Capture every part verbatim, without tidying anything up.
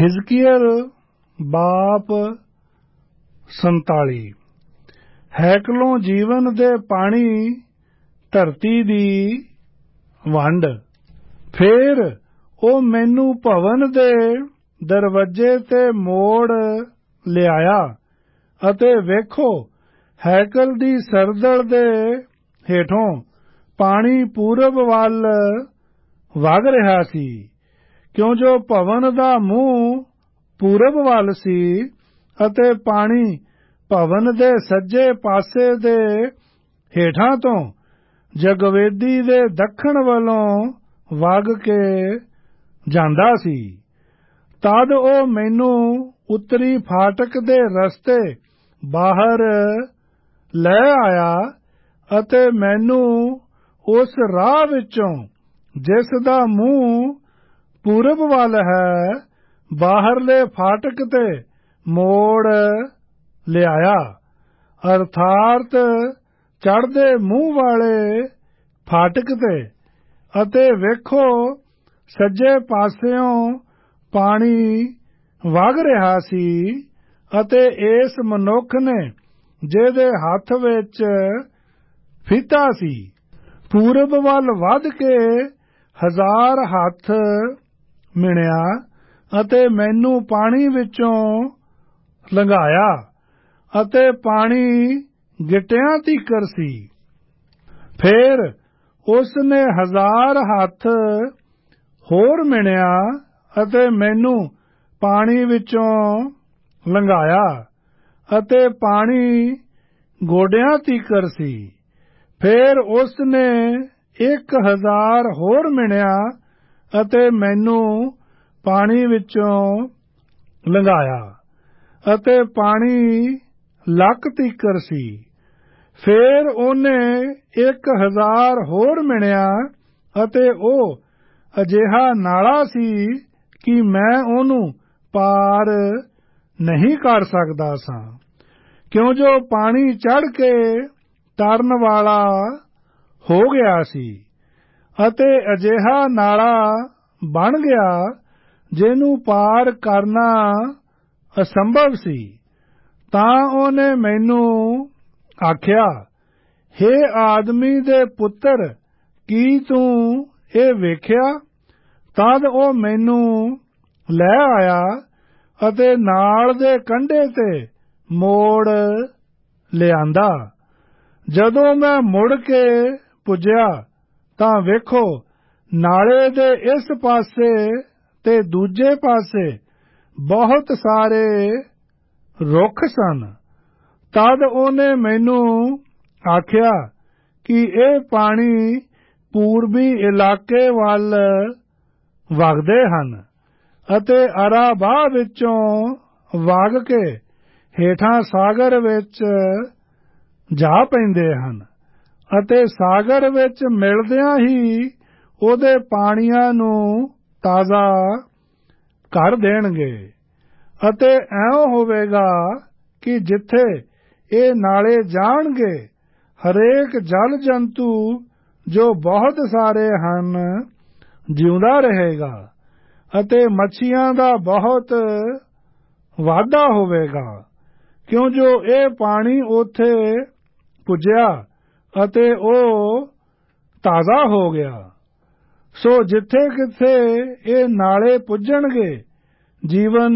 ਹਿਜ਼ਕੀਏਲ ਬਾਪ ਸੰਤਾਲੀ। ਹੈਕਲੋਂ ਜੀਵਨ ਦੇ ਪਾਣੀ ਧਰਤੀ ਦੀ ਵੰਡ। ਫੇਰ ਉਹ ਮੈਨੂੰ ਭਵਨ ਦੇ ਦਰਵਾਜ਼ੇ ਤੇ ਮੋੜ ਲਿਆਇਆ ਅਤੇ ਵੇਖੋ ਹੈਕਲ ਦੀ ਸਰਦਲ ਦੇ ਹੇਠੋਂ ਪਾਣੀ ਪੂਰਬ ਵੱਲ ਵਗ ਰਿਹਾ ਸੀ, ਕਿਉਂ ਜੋ ਭਵਨ ਦਾ ਮੂੰਹ ਪੂਰਬ ਵੱਲ ਸੀ ਅਤੇ ਪਾਣੀ ਭਵਨ ਦੇ ਸੱਜੇ ਪਾਸੇ ਦੇ ਹੇਠਾਂ ਤੋਂ ਜਗਵੇਦੀ ਦੇ ਦੱਖਣ ਵੱਲੋਂ ਵਗ ਕੇ ਜਾਂਦਾ ਸੀ। ਤਦ ਉਹ ਮੈਨੂੰ ਉੱਤਰੀ ਫਾਟਕ ਦੇ ਰਸਤੇ ਬਾਹਰ ਲੈ ਆਇਆ ਅਤੇ ਮੈਨੂੰ ਉਸ ਰਾਹ ਵਿੱਚੋਂ ਜਿਸ ਦਾ ਮੂੰਹ ਪੂਰਬ ਵੱਲ ਹੈ ਬਾਹਰਲੇ ਫਾਟਕ ਤੇ ਮੋੜ ਲਿਆਇਆ, ਅਰਥਾਤ ਚੜ੍ਹਦੇ ਮੂੰਹ ਵਾਲੇ ਫਾਟਕ ਤੇ। ਅਤੇ ਵੇਖੋ ਸੱਜੇ ਪਾਸਿਓਂ ਪਾਣੀ ਵਗ ਰਿਹਾ ਸੀ ਅਤੇ ਇਸ ਮਨੁੱਖ ਨੇ ਜਿਹਦੇ ਹੱਥ ਵਿੱਚ ਫੀਤਾ ਸੀ ਪੂਰਬ ਵੱਲ ਵਧ ਕੇ ਹਜ਼ਾਰ ਹੱਥ ਮਿਣਿਆ ਅਤੇ ਮੈਨੂੰ ਪਾਣੀ ਵਿੱਚੋਂ ਲੰਘਾਇਆ ਅਤੇ ਪਾਣੀ ਗਿੱਟਿਆਂ ਤੀਕਰ ਸੀ। ਫੇਰ ਉਸ ਨੇ ਹਜ਼ਾਰ ਹੱਥ ਹੋਰ ਮਿਣਿਆ ਅਤੇ ਮੈਨੂੰ ਪਾਣੀ ਵਿੱਚੋਂ ਲੰਘਾਇਆ ਅਤੇ ਪਾਣੀ ਗੋਡਿਆਂ ਤੀਕਰ ਸੀ। ਫੇਰ ਉਸ ਨੇ ਇੱਕ ਹਜ਼ਾਰ ਹੋਰ ਮਿਣਿਆ ਅਤੇ ਮੈਨੂੰ ਪਾਣੀ ਵਿੱਚੋਂ ਲੰਘਾਇਆ ਅਤੇ ਪਾਣੀ ਲੱਕ ਤੀਕਰ ਸੀ। ਫੇਰ ਉਹਨੇ ਇੱਕ ਹਜ਼ਾਰ ਹੋਰ ਮਿਣਿਆ ਅਤੇ ਉਹ ਅਜਿਹਾ ਨਾਲਾ ਸੀ ਕਿ ਮੈਂ ਉਹਨੂੰ ਪਾਰ ਨਹੀਂ ਕਰ ਸਕਦਾ ਸਾਂ, ਕਿਉਂ ਜੋ ਪਾਣੀ ਚੜ੍ਹ ਕੇ ਤਰਨ ਵਾਲਾ ਹੋ ਗਿਆ ਸੀ ਅਤੇ ਅਜਿਹਾ ਨਾਲਾ ਬਣ ਗਿਆ ਜਿਹਨੂੰ ਪਾਰ ਕਰਨਾ ਅਸੰਭਵ ਸੀ। ਤਾਂ ਉਹਨੇ ਮੈਨੂੰ ਆਖਿਆ, ਹੇ ਆਦਮੀ ਦੇ ਪੁੱਤਰ, ਕੀ ਤੂੰ ਇਹ ਵੇਖਿਆ? ਤਦ ਉਹ ਮੈਨੂੰ ਲੈ ਆਇਆ ਅਤੇ ਨਾਲ ਦੇ ਕੰਢੇ ਤੇ ਮੋੜ ਲਿਆਂਦਾ। ਜਦੋਂ ਮੈਂ ਮੁੜ ਕੇ ਪੁੱਜਿਆ ਤਾਂ ਵੇਖੋ ਨਾਲੇ ਦੇ ਇਸ ਪਾਸੇ ਤੇ ਦੂਜੇ ਪਾਸੇ ਬਹੁਤ ਸਾਰੇ ਰੁੱਖ ਸਨ। ਤਦ ਉਹਨੇ ਮੈਨੂੰ ਆਖਿਆ ਕਿ ਇਹ ਪਾਣੀ ਪੂਰਬੀ ਇਲਾਕੇ ਵੱਲ ਵਗਦੇ ਹਨ ਅਤੇ ਅਰਾਬਾਹ ਵਿੱਚੋਂ ਵਗ ਕੇ ਹੇਠਾਂ ਸਾਗਰ ਵਿੱਚ ਜਾ ਪੈਂਦੇ ਹਨ ਅਤੇ ਸਾਗਰ ਵਿੱਚ ਮਿਲਦਿਆਂ ਹੀ ਉਹਦੇ ਪਾਣੀਆਂ ਨੂੰ ਤਾਜ਼ਾ ਕਰ ਦੇਣਗੇ। ਅਤੇ ਐਂ ਹੋਵੇਗਾ ਕਿ ਜਿੱਥੇ ਇਹ ਨਾਲੇ ਜਾਣਗੇ ਹਰੇਕ ਜਲ ਜੰਤੂ ਜੋ ਬਹੁਤ ਸਾਰੇ ਹਨ ਜਿਉਂਦਾ ਰਹੇਗਾ ਅਤੇ ਮੱਛੀਆਂ ਦਾ ਬਹੁਤ ਵਾਧਾ ਹੋਵੇਗਾ, ਕਿਉਂ ਜੋ ਇਹ ਪਾਣੀ ਉੱਥੇ ਪੁੱਜਿਆ ਅਤੇ ਉਹ ਤਾਜ਼ਾ ਹੋ ਗਿਆ। ਸੋ ਜਿੱਥੇ ਕਿਥੇ ਇਹ ਨਾਲੇ ਪੁੱਜਣਗੇ ਜੀਵਨ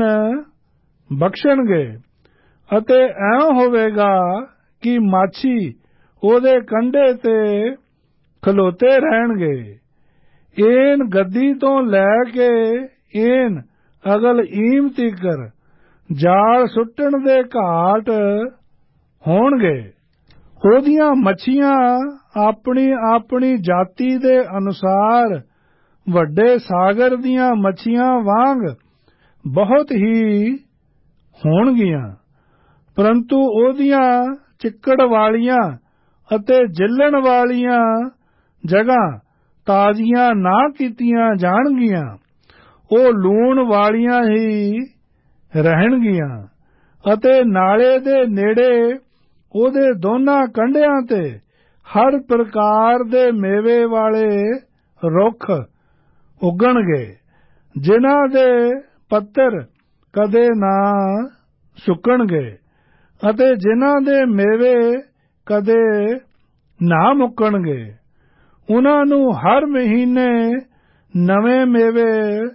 ਬਖਸ਼ਣਗੇ ਅਤੇ ਐਂ ਹੋਵੇਗਾ ਕਿ ਮਾਛੀ ਉਹਦੇ ਕੰਢੇ ਤੇ ਖਲੋਤੇ ਰਹਿਣਗੇ। ਏਨ ਗੱਦੀ ਤੋਂ ਲੈ ਕੇ ਏਨ ਅਗਲ ਈਮ ਤੀਕਰ ਜਾਲ ਸੁੱਟਣ ਦੇ ਘਾਟ ਹੋਣਗੇ। ਉਹਦੀਆਂ ਮੱਛੀਆਂ ਆਪਣੀ ਆਪਣੀ ਜਾਤੀ ਦੇ ਅਨੁਸਾਰ ਵੱਡੇ ਸਾਗਰ ਦੀਆਂ ਮੱਛੀਆਂ ਵਾਂਗ ਬਹੁਤ ਹੀ ਹੋਣਗੀਆਂ, ਪਰੰਤੂ ਉਹਦੀਆਂ ਚਿੱਕੜ ਵਾਲੀਆਂ ਅਤੇ ਜਿੱਲਣ ਵਾਲੀਆਂ ਜਗ੍ਹਾ ਤਾਜ਼ੀਆਂ ਨਾ ਕੀਤੀਆਂ ਜਾਣਗੀਆਂ। ਉਹ ਲੂਣ ਵਾਲੀਆਂ ਹੀ ਰਹਿਣਗੀਆਂ ਅਤੇ ਨਾਲੇ ਦੇ ਨੇੜੇ ਉਹਦੇ ਦੋਨਾਂ ਕੰਢਿਆਂ ਤੇ ਹਰ ਪ੍ਰਕਾਰ ਦੇ ਮੇਵੇ ਵਾਲੇ ਰੁੱਖ ਉੱਗਣਗੇ, ਜਿਨ੍ਹਾਂ ਦੇ ਪੱਤਰ ਕਦੇ ਨਾ ਸੁੱਕਣਗੇ ਅਤੇ ਜਿਨ੍ਹਾਂ ਦੇ ਮੇਵੇ ਕਦੇ ਨਾ ਮੁੱਕਣਗੇ। ਉਹਨਾਂ ਨੂੰ ਹਰ ਮਹੀਨੇ ਨਵੇਂ ਮੇਵੇ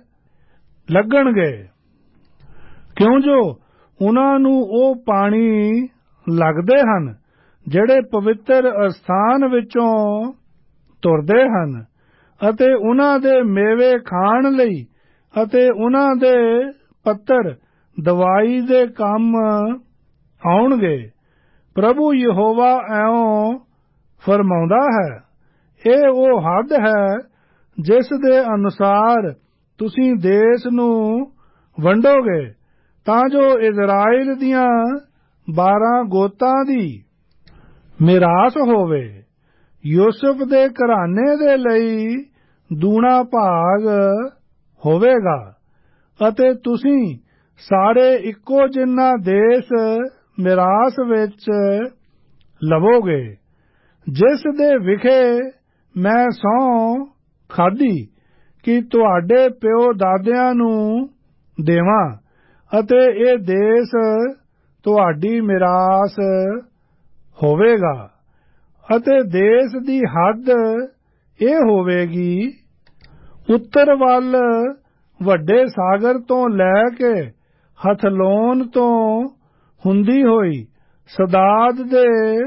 ਲੱਗਣਗੇ, ਕਿਉਂ ਜੋ ਉਹਨਾਂ ਨੂੰ ਉਹ ਪਾਣੀ ਲੱਗਦੇ ਹਨ ਜਿਹੜੇ ਪਵਿੱਤਰ ਅਸਥਾਨ ਵਿੱਚੋਂ ਤੁਰਦੇ ਹਨ, ਅਤੇ ਉਹਨਾਂ ਦੇ ਮੇਵੇ ਖਾਣ ਲਈ ਅਤੇ ਉਹਨਾਂ ਦੇ ਪੱਤਰ ਦਵਾਈ ਦੇ ਕੰਮ ਆਉਣਗੇ। ਪ੍ਰਭੂ ਯਹੋਵਾ ਇਉਂ ਫਰਮਾਉਂਦਾ ਹੈ, ਇਹ ਉਹ ਹੱਦ ਹੈ ਜਿਸ ਦੇ ਅਨੁਸਾਰ ਤੁਸੀਂ ਦੇਸ਼ ਨੂੰ ਵੰਡੋਗੇ, ਤਾਂ ਜੋ ਇਜ਼ਰਾਈਲ ਦੀਆਂ ਬਾਰਾਂ ਗੋਤਾਂ ਦੀ ਮਿਰਾਸ ਹੋਵੇ। ਯੂਸੁਫ ਦੇ ਘਰਾਨੇ ਦੇ ਲਈ ਦੂਣਾ ਭਾਗ ਹੋਵੇਗਾ, ਅਤੇ ਤੁਸੀਂ ਸਾਰੇ ਇੱਕੋ ਜਿੰਨਾ ਦੇਸ਼ ਮਿਰਾਸ ਵਿੱਚ ਲਵੋਗੇ, ਜਿਸ ਦੇ ਵਿਖੇ ਮੈਂ ਸਹੁੰ ਖਾਧੀ ਕਿ ਤੁਹਾਡੇ ਪਿਓ ਦਾਦਿਆਂ ਨੂੰ ਦੇਵਾਂ, ਅਤੇ ਇਹ ਦੇਸ਼ ਤੁਹਾਡੀ ਮਿਰਾਸ ਹੋਵੇਗਾ। ਅਤੇ ਦੇਸ਼ ਦੀ ਹੱਦ ਇਹ ਹੋਵੇਗੀ, ਉੱਤਰ ਵੱਲ ਵੱਡੇ ਸਾਗਰ ਤੋਂ ਲੈ ਕੇ ਹਥਲੋਨ ਤੋਂ ਹੁੰਦੀ ਹੋਈ ਸਦਾਦ ਦੇ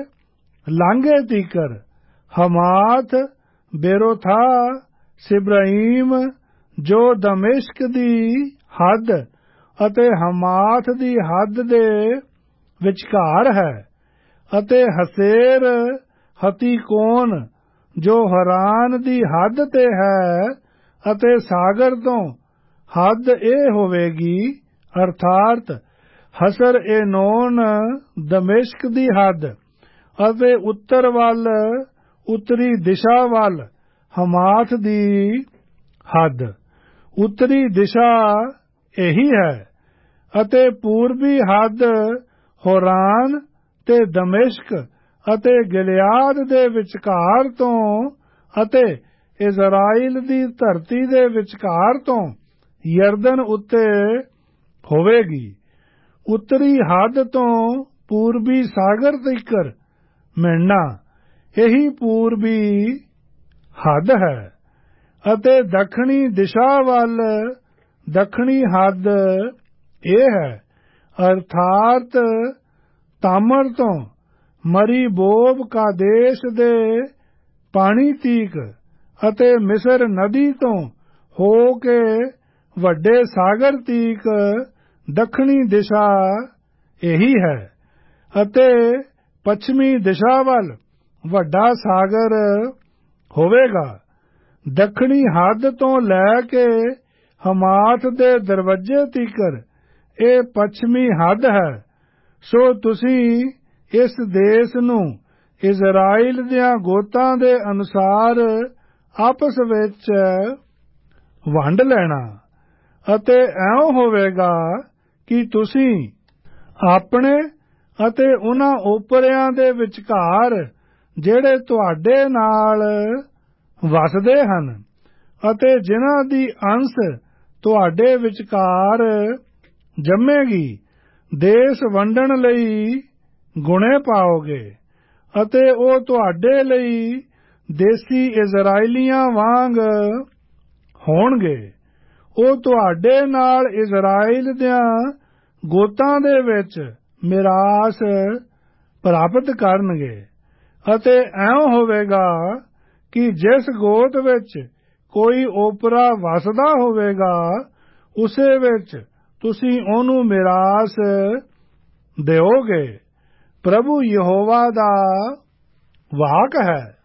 ਲਾਂਘੇ ਤੀਕਰ, ਹਮਾਤ, ਬੇਰੋਥਾ, ਸਿਬਰਾਈਮ ਜੋ ਦਮਿਸ਼ਕ ਦੀ ਹੱਦ ਅਤੇ ਹਮਾਤ ਦੀ ਹੱਦ ਦੇ ਵਿਚਕਾਰ ਹੈ, ਅਤੇ ਹਸੇਰ ਹਤੀਕੋਨ ਜੋ ਹਰਾਨ ਦੀ ਹੱਦ ਤੇ ਹੈ, ਅਤੇ ਸਾਗਰ ਤੋਂ ਹੱਦ ਇਹ ਹੋਵੇਗੀ, ਅਰਥਾਤ ਹਸਰ ਏਨੋਨ ਦਮਿਸ਼ਕ ਦੀ ਹੱਦ, ਅਤੇ ਉੱਤਰ ਵੱਲ ਉੱਤਰੀ ਦਿਸ਼ਾ ਵੱਲ ਹਮਾਤ ਦੀ ਹੱਦ। ਉੱਤਰੀ ਦਿਸ਼ਾ ਇਹੀ ਹੈ, ਅਤੇ ਪੂਰਬੀ ਹੱਦ ਹੋਰਾਨ ਤੇ ਦਮਿਸ਼ਕ ਅਤੇ ਗਿਲਿਆਦ ਦੇ ਵਿਚਕਾਰ ਤੋਂ, ਅਤੇ ਇਜ਼ਰਾਈਲ ਦੀ ਧਰਤੀ ਦੇ ਵਿਚਕਾਰ ਤੋਂ ਯਰਦਨ ਉੱਤੇ ਹੋਵੇਗੀ। ਉੱਤਰੀ ਹੱਦ ਤੋਂ ਪੂਰਬੀ ਸਾਗਰ ਤੀਕਰ ਮਿਲਣਾ ਇਹੀ ਪੂਰਬੀ ਹੱਦ ਹੈ, ਅਤੇ ਦੱਖਣੀ ਦਿਸ਼ਾ ਵੱਲ ਦੱਖਣੀ ਹੱਦ ਇਹ ਹੈ, ਅਰਥਾਤ ਤਾਮਰ ਤੋਂ ਮਰੀਬੋਬ ਕਾਦੇਸ਼ ਦੇ ਪਾਣੀ ਤੀਕ, ਅਤੇ ਮਿਸਰ ਨਦੀ ਤੋਂ ਹੋ ਕੇ ਵੱਡੇ ਸਾਗਰ ਤੀਕ ਦੱਖਣੀ ਦਿਸ਼ਾ ਇਹੀ ਹੈ, ਅਤੇ ਪੱਛਮੀ ਦਿਸ਼ਾ ਵੱਲ ਵੱਡਾ ਸਾਗਰ ਹੋਵੇਗਾ। ਦੱਖਣੀ ਹੱਦ ਤੋਂ ਲੈ ਕੇ ਹਮਾਤ ਦੇ ਦਰਵਾਜ਼ੇ ਤੀਕਰ ਇਹ ਪੱਛਮੀ ਹੱਦ ਹੈ। ਸੋ ਤੁਸੀਂ ਇਸ ਦੇਸ਼ ਨੂੰ ਇਜ਼ਰਾਈਲ ਦੀਆਂ ਗੋਤਾਂ ਦੇ ਅਨੁਸਾਰ ਆਪਸ ਵਿੱਚ ਵੰਡ ਲੈਣਾ, ਅਤੇ ਇਉਂ ਹੋਵੇਗਾ ਕਿ ਤੁਸੀਂ ਆਪਣੇ ਅਤੇ ਉਹਨਾਂ ਓਪਰਿਆਂ ਦੇ ਵਿਚਕਾਰ ਜਿਹੜੇ ਤੁਹਾਡੇ ਨਾਲ ਵਸਦੇ ਹਨ, ਅਤੇ ਜਿਨ੍ਹਾਂ ਦੀ ਅੰਸ਼ ਤੁਹਾਡੇ ਵਿਚਕਾਰ ਜੰਮੇਗੀ, ਦੇਸ਼ ਵੰਡਣ ਲਈ ਗੁਣੇ ਪਾਓਗੇ, ਅਤੇ ਉਹ ਤੁਹਾਡੇ ਲਈ ਦੇਸੀ ਇਜ਼ਰਾਈਲੀਆਂ ਵਾਂਗ ਹੋਣਗੇ। ਉਹ ਤੁਹਾਡੇ ਨਾਲ ਇਜ਼ਰਾਈਲ ਦੀਆਂ ਗੋਤਾਂ ਦੇ ਵਿੱਚ ਮਿਰਾਸ ਪ੍ਰਾਪਤ ਕਰਨਗੇ, ਅਤੇ ਇਉਂ ਹੋਵੇਗਾ ਕਿ ਜਿਸ ਗੋਤ ਵਿੱਚ ਕੋਈ ਓਪਰਾ ਵਸਦਾ ਹੋਵੇਗਾ, ਉਸੇ ਵਿੱਚ ਤੁਸੀਂ ਉਹਨੂੰ ਮਿਰਾਸ ਦਿਓਗੇ। ਪ੍ਰਭੂ ਯਹੋਵਾ ਦਾ ਵਾਕ ਹੈ।